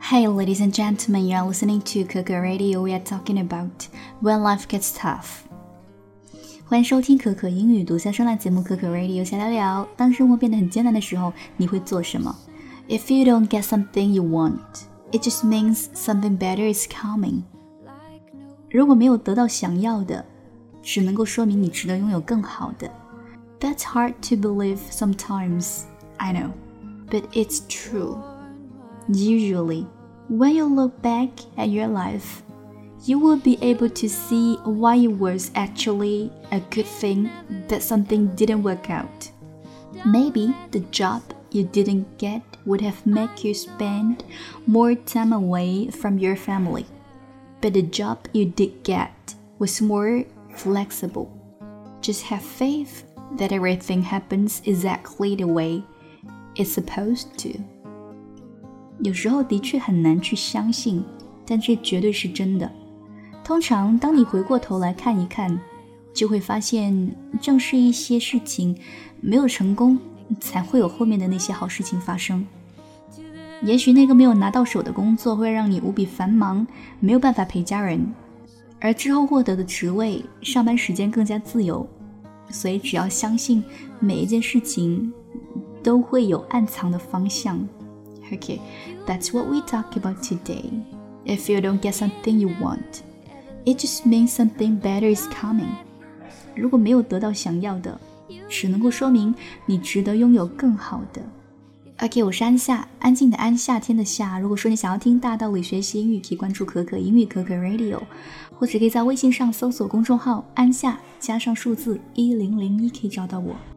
Hey ladies and gentlemen, you are listening to Keke Radio. We are talking about when life gets tough. 欢迎收听可可英语独家声浪节目可可 Radio 闲聊聊。当生活变得很艰难的时候，你会做什么？ If you don't get something you want, it just means something better is coming. 如果没有得到想要的，只能够说明你值得拥有更好的。That's hard to believe sometimes, I know, but it's true.Usually, when you look back at your life, you will be able to see why it was actually a good thing that something didn't work out. Maybe the job you didn't get would have made you spend more time away from your family. But the job you did get was more flexible. Just have faith that everything happens exactly the way it's supposed to.有时候的确很难去相信，但这绝对是真的。通常当你回过头来看一看，就会发现正是一些事情没有成功，才会有后面的那些好事情发生。也许那个没有拿到手的工作会让你无比繁忙，没有办法陪家人，而之后获得的职位，上班时间更加自由。所以只要相信每一件事情都会有暗藏的方向。Okay, that's what we talk about today. If you don't get something you want, it just means something better is coming. 如果没有得到想要的，只能够说明你值得拥有更好的。Okay, 我是安夏，安静的安，夏天的夏。如果说你想要听大道理学习英语，可以关注可可英语可可 Radio， 或者可以在微信上搜索公众号安夏加上数字1001，可以找到我。